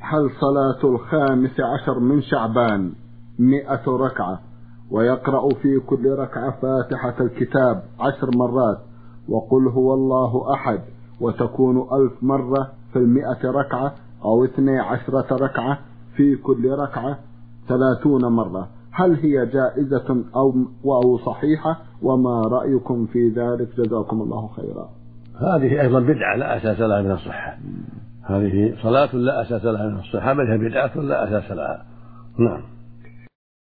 هل صلاة 15 من شعبان 100 ركعة، ويقرأ في كل ركعة فاتحة الكتاب 10 مرات وقل هو الله أحد، وتكون 1000 مرة في 100 ركعة، أو 12 ركعة في كل ركعة 30 مرة، هل هي جائزة أو صحيحة؟ وما رأيكم في ذلك؟ جزاكم الله خيرا. هذه أيضا بدعة لا أساس لها من الصحة، هذه صلاة لا أساس لها من الصحة، بل هي بدعة لا أساس لها. نعم.